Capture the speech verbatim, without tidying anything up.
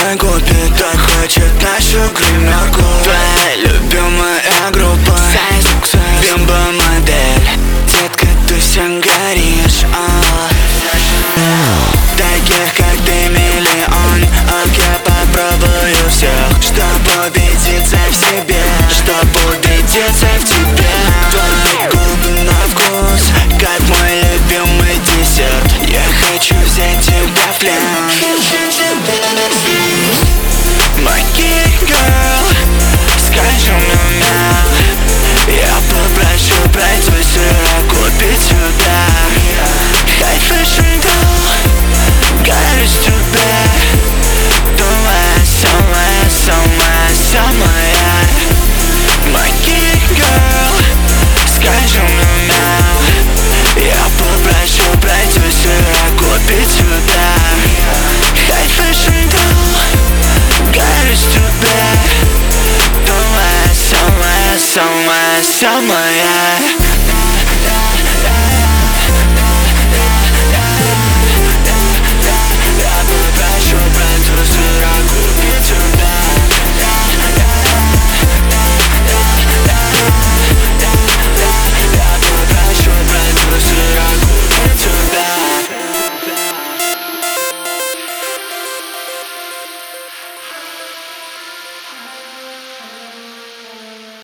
меня купит, так хочет нашу гримерку. Твоя любимая группа Бимбо модель. Детка, ты вся горишь, а таких как ты миллион, а я попробую всех, чтоб убедиться в себе, чтоб убедиться в тебе. Твои губы на вкус, как мой любимый десерт. Я хочу взять тебя в плен. My key girl, скажи мне, я попрошу пройти сюда, купить сюда. High fashion girl, горишь тебя. Думая, самая, самая, самая. My key girl, скажи мне, я попрошу пройти сюда, купить сюда. High fashion girl, горишь тебя. Думая, самая, самая, самая.